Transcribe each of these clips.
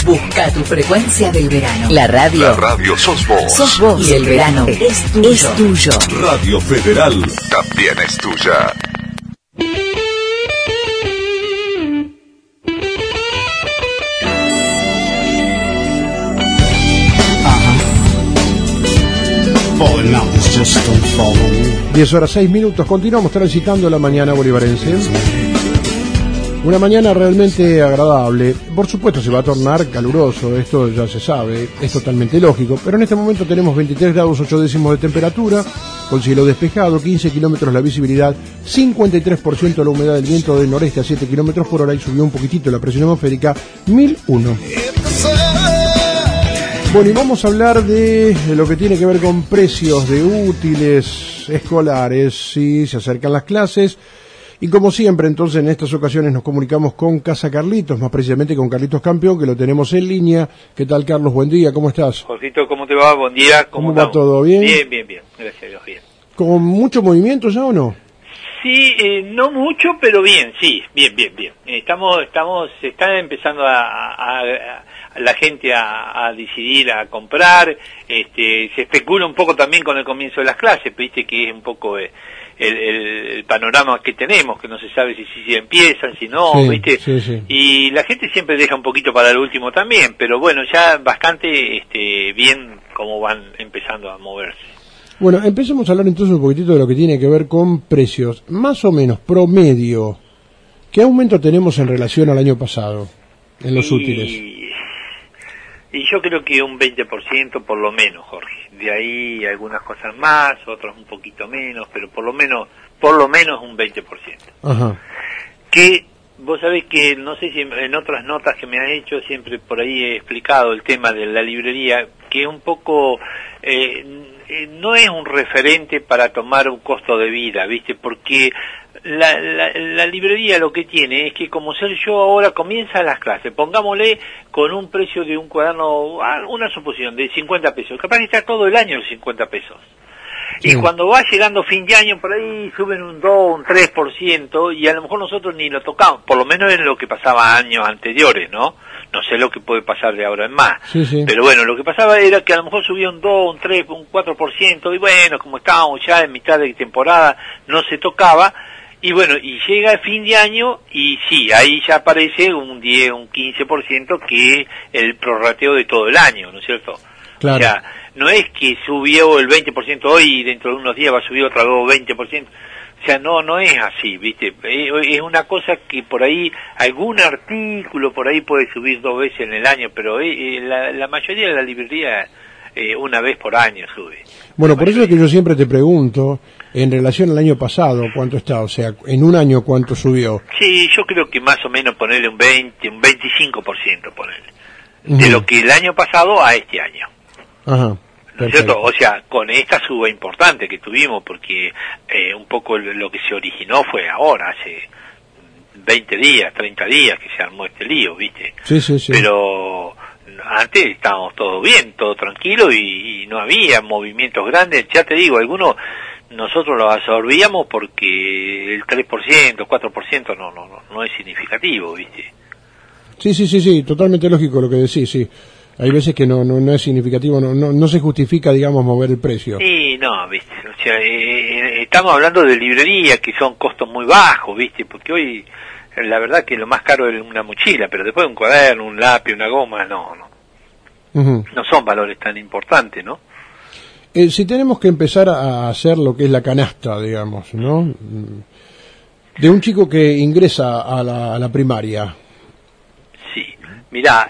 Busca tu frecuencia del verano. La radio sos vos. Sos vos. Y el verano es tuyo. Radio Federal también es tuya. Falling mountains just don't fall on me. 10:06. Continuamos transitando la mañana bolivarense. Una mañana realmente agradable. Por supuesto se va a tornar caluroso, esto ya se sabe, es totalmente lógico. Pero en este momento tenemos 23 grados 8 décimos de temperatura, con cielo despejado, 15 kilómetros la visibilidad, 53% la humedad del viento del noreste a 7 kilómetros por hora y subió un poquitito la presión atmosférica, 1001. Bueno, y vamos a hablar de lo que tiene que ver con precios de útiles escolares. Sí, se acercan las clases. Y como siempre, entonces, en estas ocasiones nos comunicamos con Casa Carlitos, más precisamente con Carlitos Campeón, que lo tenemos en línea. ¿Qué tal, Carlos? Buen día, ¿cómo estás? Jorgito, ¿cómo te va? Buen día. ¿Cómo va todo? ¿Bien? Bien. Gracias a Dios, bien. ¿Con mucho movimiento ya o no? Sí, no mucho, pero bien, sí, bien. Se está empezando la gente a decidir, a comprar. Se especula un poco también con el comienzo de las clases, viste que es un poco el panorama que tenemos, que no se sabe si empiezan, si no, sí, viste. Sí. Y la gente siempre deja un poquito para el último también, pero bueno, ya bastante bien cómo van empezando a moverse. Bueno, empecemos a hablar entonces un poquitito de lo que tiene que ver con precios. Más o menos, promedio, ¿qué aumento tenemos en relación al año pasado en los útiles? Y yo creo que un 20% por lo menos, Jorge. De ahí algunas cosas más, otras un poquito menos, pero por lo menos un 20%. Ajá. Que vos sabés que, no sé si en otras notas que me has hecho, siempre por ahí he explicado el tema de la librería, que es un poco... no es un referente para tomar un costo de vida, ¿viste? Porque la librería lo que tiene es que como ser yo ahora comienza las clases, pongámosle con un precio de un cuaderno, una suposición de 50 pesos, capaz que está todo el año los 50 pesos. Sí. Y cuando va llegando fin de año, por ahí suben un 2, un 3%, y a lo mejor nosotros ni lo tocamos, por lo menos es lo que pasaba años anteriores, ¿no? No sé lo que puede pasar de ahora en más. Sí. Pero bueno, lo que pasaba era que a lo mejor subía un 2, un 3, un 4%, y bueno, como estábamos ya en mitad de temporada, no se tocaba, y bueno, y llega el fin de año, y sí, ahí ya aparece un 10, un 15%, que es el prorrateo de todo el año, ¿no es cierto? Claro. O sea, no es que subió el 20% hoy y dentro de unos días va a subir otra vez 20%. O sea, no es así, ¿viste? Es una cosa que por ahí, algún artículo por ahí puede subir 2 veces en el año, pero la mayoría de la librería una vez por año sube. Bueno, por eso es que yo siempre te pregunto, en relación al año pasado, ¿cuánto está? O sea, en un año, ¿cuánto subió? Sí, yo creo que más o menos ponerle un 20, un 25%, ponerle. De lo que el año pasado a este año. Ajá. ¿No es cierto? O sea, con esta suba importante que tuvimos, porque un poco lo que se originó fue ahora, hace 20 días, 30 días que se armó este lío, ¿viste? Sí. Pero antes estábamos todo bien, todo tranquilo y no había movimientos grandes. Ya te digo, algunos nosotros los absorbíamos porque el 3%, 4% no es significativo, ¿viste? Sí, totalmente lógico lo que decís, sí. Hay veces que no es significativo, no se justifica, digamos, mover el precio. Sí, no, viste, o sea, estamos hablando de librería, que son costos muy bajos, viste, porque hoy, la verdad que lo más caro es una mochila, pero después un cuaderno, un lápiz, una goma, no son valores tan importantes, ¿no? Si tenemos que empezar a hacer lo que es la canasta, digamos, ¿no? De un chico que ingresa a la primaria. Sí, mirá,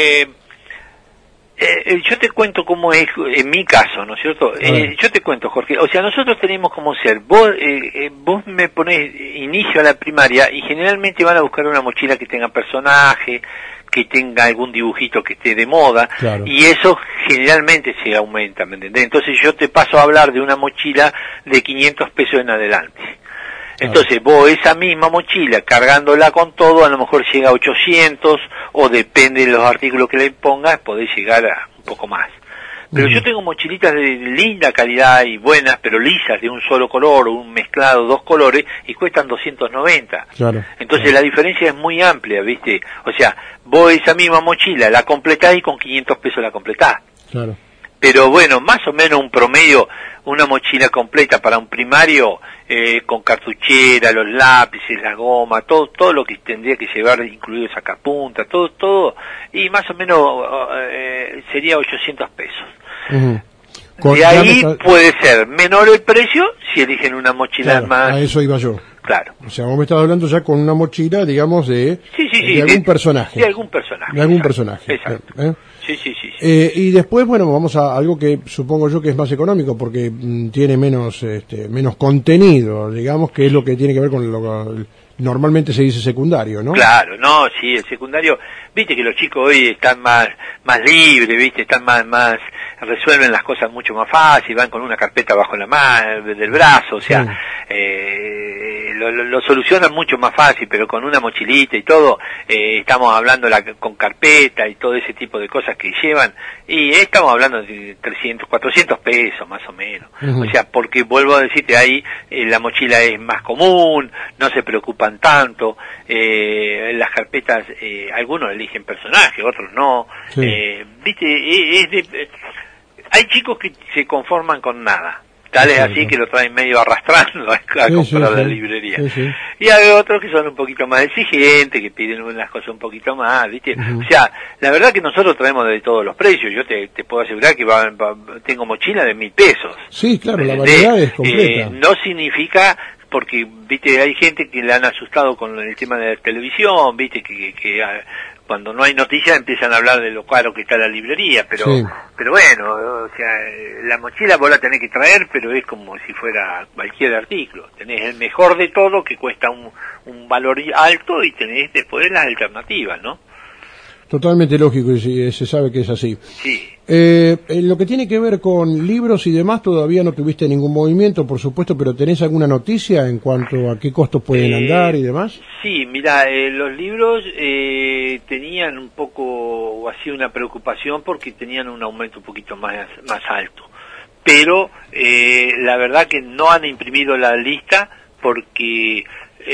yo te cuento cómo es en mi caso, ¿no es cierto? Yo te cuento, Jorge, o sea, nosotros tenemos como ser, vos me ponés inicio a la primaria y generalmente van a buscar una mochila que tenga personaje, que tenga algún dibujito que esté de moda, claro. Y eso generalmente se aumenta, ¿me entendés? Entonces yo te paso a hablar de una mochila de 500 pesos en adelante. Entonces vos esa misma mochila cargándola con todo a lo mejor llega a 800 o depende de los artículos que le pongas podés llegar a un poco más. Pero yo tengo mochilitas de linda calidad y buenas, pero lisas, de un solo color, o un mezclado, 2 colores, y cuestan 290. Claro. Entonces la diferencia es muy amplia, ¿viste? O sea, vos esa misma mochila la completás y con 500 pesos la completás. Claro. Pero bueno, más o menos un promedio, una mochila completa para un primario, con cartuchera, los lápices, la goma, todo lo que tendría que llevar, incluido sacapuntas, todo, y más o menos sería 800 pesos. De ahí puede ser menor el precio si eligen una mochila más. A eso iba yo. Claro. O sea, vos me estás hablando ya con una mochila, digamos, de algún personaje. De algún personaje. De algún personaje. Exacto. Sí. Y después, bueno, vamos a algo que supongo yo que es más económico porque tiene menos contenido, digamos, que es lo que tiene que ver con lo que normalmente se dice secundario, ¿no? Claro, no, sí, el secundario, viste que los chicos hoy están más libres, viste, están más resuelven las cosas mucho más fácil, van con una carpeta bajo la mano, del brazo, o sea, lo solucionan mucho más fácil, pero con una mochilita y todo, estamos hablando con carpeta y todo ese tipo de cosas que llevan, y estamos hablando de 300, 400 pesos más o menos. O sea, porque vuelvo a decirte, ahí la mochila es más común, no se preocupan tanto, las carpetas, algunos eligen personajes, otros no, viste, hay chicos que se conforman con nada. Tal es así que lo traen medio arrastrando a comprar la librería. Y hay otros que son un poquito más exigentes, que piden unas cosas un poquito más, ¿viste? O sea, la verdad que nosotros traemos de todos los precios. Yo te puedo asegurar que tengo mochila de 1.000 pesos. Sí, claro, la variedad es completa. No significa, porque, ¿viste? Hay gente que le han asustado con el tema de la televisión, ¿viste? Que cuando no hay noticias empiezan a hablar de lo caro que está la librería, pero bueno, o sea, la mochila vos la tenés que traer, pero es como si fuera cualquier artículo. Tenés el mejor de todo que cuesta un valor alto y tenés después las alternativas, ¿no? Totalmente lógico y se sabe que es así. Sí. En lo que tiene que ver con libros y demás, todavía no tuviste ningún movimiento, por supuesto, pero ¿tenés alguna noticia en cuanto a qué costos pueden andar y demás? Sí, mira, los libros tenían un poco así una preocupación porque tenían un aumento un poquito más alto. Pero la verdad que no han imprimido la lista porque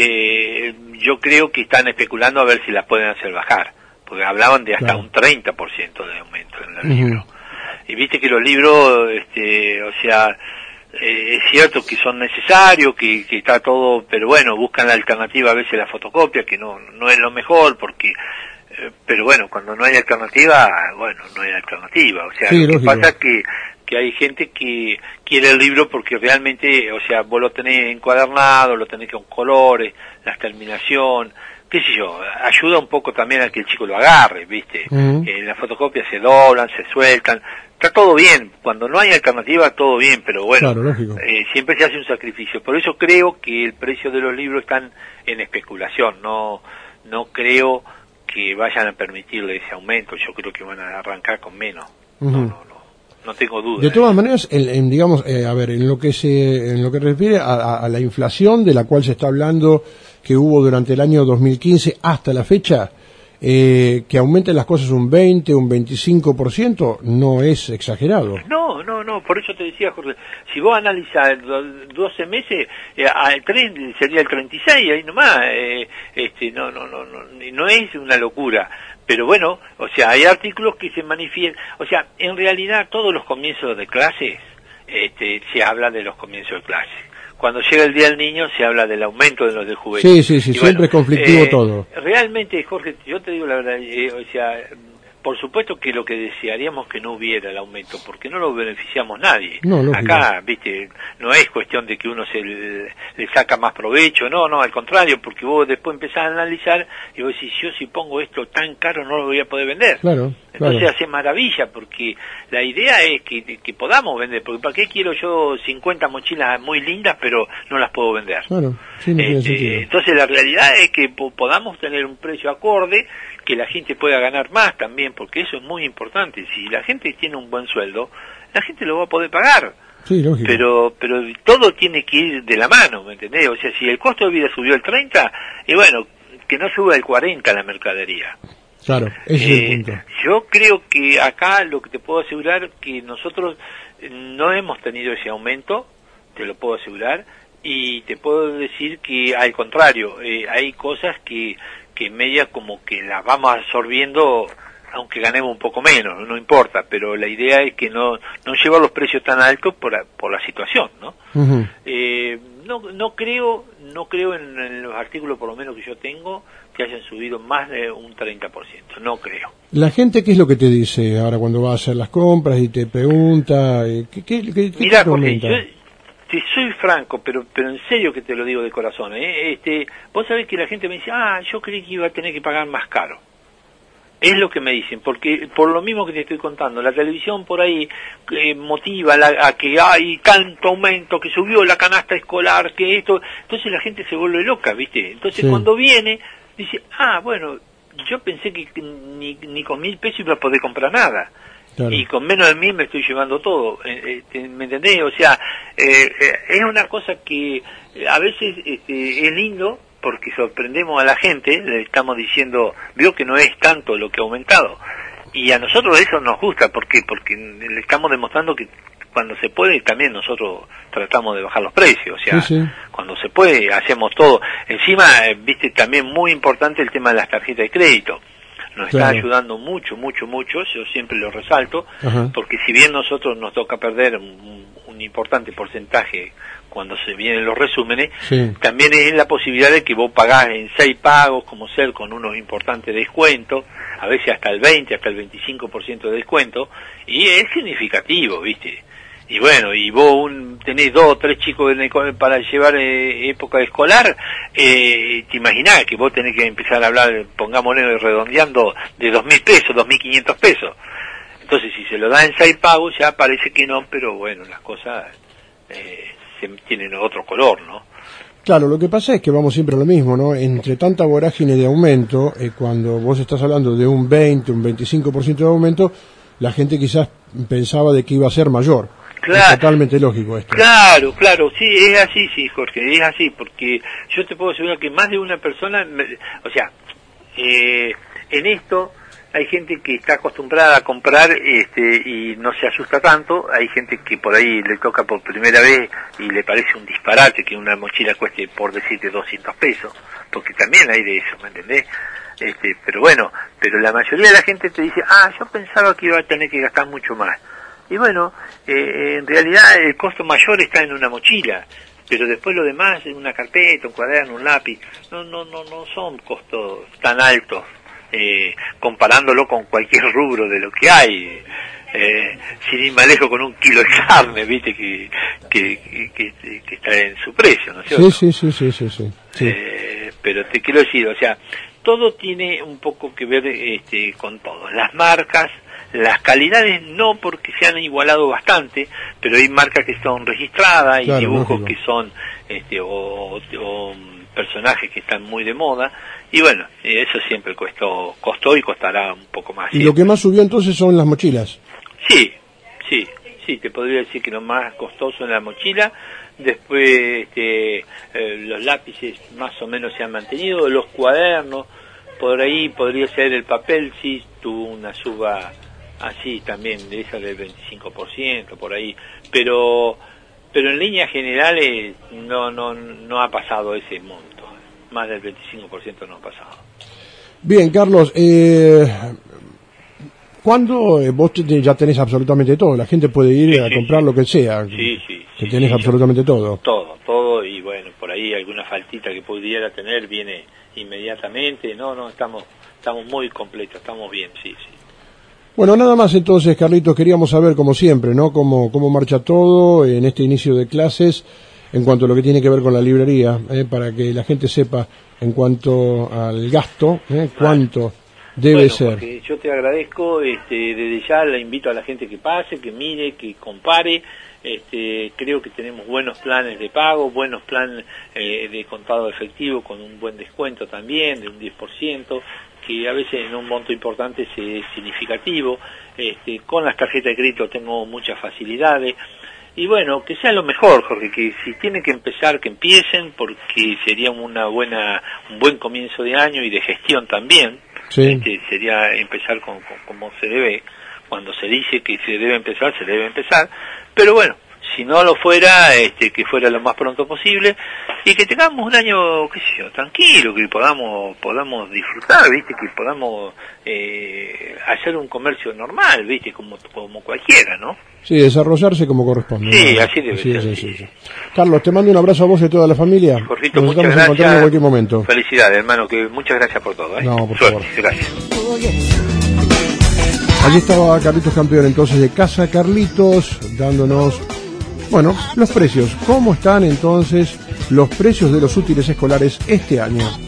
yo creo que están especulando a ver si la pueden hacer bajar. Porque hablaban de hasta un 30% de aumento en los libros. Y viste que los libros, o sea, es cierto que son necesarios, que está todo, pero bueno, buscan la alternativa a veces la fotocopia, que no es lo mejor, porque, pero bueno, cuando no hay alternativa, bueno, no hay alternativa. O sea, lo que pasa es que hay gente que quiere el libro porque realmente, o sea, vos lo tenés encuadernado, lo tenés con colores, las terminación, qué sé yo, ayuda un poco también a que el chico lo agarre, ¿viste? Las fotocopias se doblan, se sueltan, está todo bien, cuando no hay alternativa todo bien, pero bueno, siempre se hace un sacrificio. Por eso creo que el precio de los libros están en especulación, no creo que vayan a permitirle ese aumento, yo creo que van a arrancar con menos, no tengo duda. De todas maneras, digamos, a ver, en lo que refiere a la inflación de la cual se está hablando que hubo durante el año 2015 hasta la fecha, que aumenten las cosas un 20, un 25%, no es exagerado. No, por eso te decía, Jorge, si vos analizás 12 meses, al 3 sería el 36, ahí nomás, no es una locura. Pero bueno, o sea, hay artículos que se manifiestan, o sea, en realidad todos los comienzos de clases, se habla de los comienzos de clases. Cuando llega el Día del Niño se habla del aumento de los de juvenil. Sí, siempre es conflictivo todo. Realmente, Jorge, yo te digo la verdad, o sea, por supuesto que lo que desearíamos que no hubiera el aumento, porque no lo beneficiamos nadie. Acá, viste, no es cuestión de que uno le saca más provecho, no, al contrario, porque vos después empezás a analizar y vos decís, yo si pongo esto tan caro no lo voy a poder vender. Entonces hace maravilla, porque la idea es que podamos vender, porque ¿para qué quiero yo 50 mochilas muy lindas pero no las puedo vender? Entonces la realidad es que podamos tener un precio acorde, que la gente pueda ganar más también, porque eso es muy importante. Si la gente tiene un buen sueldo, la gente lo va a poder pagar. Sí, lógico. Pero todo tiene que ir de la mano, ¿me entendés? O sea, si el costo de vida subió el 30, y bueno, que no suba el 40 la mercadería. Claro, ese es el punto. Yo creo que acá lo que te puedo asegurar que nosotros no hemos tenido ese aumento, te lo puedo asegurar, y te puedo decir que al contrario, hay cosas que media como que las vamos absorbiendo aunque ganemos un poco menos, no importa, pero la idea es que no llevar los precios tan altos por la situación, ¿no? Uh-huh. No creo en los artículos, por lo menos que yo tengo, que hayan subido más de un 30%, no creo. ¿La gente qué es lo que te dice ahora cuando va a hacer las compras y te pregunta? ¿Qué Mirá, te Jorge, comenta? yo te soy franco, pero en serio que te lo digo de corazón, vos sabés que la gente me dice, yo creí que iba a tener que pagar más caro. Es lo que me dicen, porque por lo mismo que te estoy contando, la televisión por ahí motiva a que hay tanto aumento, que subió la canasta escolar, que esto, entonces la gente se vuelve loca, ¿viste? Entonces sí. Cuando viene, dice, bueno, yo pensé que ni con 1.000 pesos iba a poder comprar nada. Claro. Y con menos de 1.000 me estoy llevando todo, ¿me entendés? O sea, es una cosa que a veces es lindo, porque sorprendemos a la gente, le estamos diciendo, veo que no es tanto lo que ha aumentado, y a nosotros eso nos gusta, ¿por qué? Porque le estamos demostrando que cuando se puede también nosotros tratamos de bajar los precios, o sea, sí. Cuando se puede hacemos todo. Encima, viste, también muy importante el tema de las tarjetas de crédito, nos está ayudando mucho, yo siempre lo resalto, uh-huh. Porque si bien nosotros nos toca perder un importante porcentaje cuando se vienen los resúmenes, sí. También es la posibilidad de que vos pagás en 6 pagos, como ser con unos importantes descuentos, a veces hasta el 20, hasta el 25% de descuento, y es significativo, ¿viste? Y bueno, y vos tenés 2 o 3 chicos para llevar época escolar, te imaginás que vos tenés que empezar a hablar, pongámosle redondeando, de 2.000 pesos, 2.500 pesos. Entonces, si se lo da en 6 pagos, ya parece que no, pero bueno, las cosas tienen otro color, ¿no? Claro, lo que pasa es que vamos siempre a lo mismo, ¿no? Entre tanta vorágine de aumento, cuando vos estás hablando de un 20, un 25% de aumento, la gente quizás pensaba de que iba a ser mayor. Claro, es totalmente lógico esto. Claro, sí, es así, sí, Jorge, es así, porque yo te puedo asegurar que más de una persona, en esto hay gente que está acostumbrada a comprar y no se asusta tanto, hay gente que por ahí le toca por primera vez y le parece un disparate que una mochila cueste, por decirte, 200 pesos, porque también hay de eso, ¿me entendés? Pero bueno, pero la mayoría de la gente te dice, yo pensaba que iba a tener que gastar mucho más. Y bueno, en realidad el costo mayor está en una mochila, pero después lo demás, en una carpeta, un cuaderno, un lápiz, no son costos tan altos, comparándolo con cualquier rubro de lo que hay, sin ir más lejos con 1 kilo de carne, viste, que está en su precio, ¿no es cierto? Sí. Pero te quiero decir, o sea, todo tiene un poco que ver con todo, las marcas, las calidades no, porque se han igualado bastante, pero hay marcas que son registradas, hay dibujos que son o personajes que están muy de moda, y bueno, eso siempre costó y costará un poco más. ¿Y lo que más subió entonces son las mochilas? Sí, te podría decir que lo más costoso es la mochila, después los lápices más o menos se han mantenido, los cuadernos, por ahí podría ser el papel, sí tuvo una suba así también, de esa del 25%, por ahí, pero en líneas generales no ha pasado ese monto, más del 25% no ha pasado. Bien, Carlos, ¿cuándo vos ya tenés absolutamente todo? La gente puede ir a comprar lo que sea, que tenés absolutamente todo. Todo, y bueno, por ahí alguna faltita que pudiera tener viene inmediatamente, estamos muy completos, estamos bien, sí. Bueno, nada más entonces, Carlitos, queríamos saber, como siempre, ¿no? Cómo marcha todo en este inicio de clases en cuanto a lo que tiene que ver con la librería, para que la gente sepa en cuanto al gasto, cuánto debe ser. Porque yo te agradezco, desde ya la invito a la gente que pase, que mire, que compare. Creo que tenemos buenos planes de pago, buenos planes de contado efectivo con un buen descuento también, de un 10%. Que a veces en un monto importante es significativo, con las tarjetas de crédito tengo muchas facilidades, y bueno, que sea lo mejor, Jorge, que si tienen que empezar, que empiecen, porque sería un buen comienzo de año y de gestión también, Sí. Sería empezar como se debe. Cuando se dice que se debe empezar, pero bueno, si no lo fuera, que fuera lo más pronto posible y que tengamos un año, qué sé yo, tranquilo, que podamos disfrutar, viste, que podamos hacer un comercio normal, viste, como cualquiera, ¿no? Sí, desarrollarse como corresponde. Sí, ¿no? así debe ser. Sí. Carlos, te mando un abrazo a vos y a toda la familia. Jorgito, Nos muchas estamos gracias. encontrando en cualquier momento. Felicidades, hermano, que muchas gracias por todo. No, por Suerte, favor. gracias. Allí estaba Carlitos Campeón, entonces, de Casa Carlitos, dándonos, los precios. ¿Cómo están entonces los precios de los útiles escolares este año?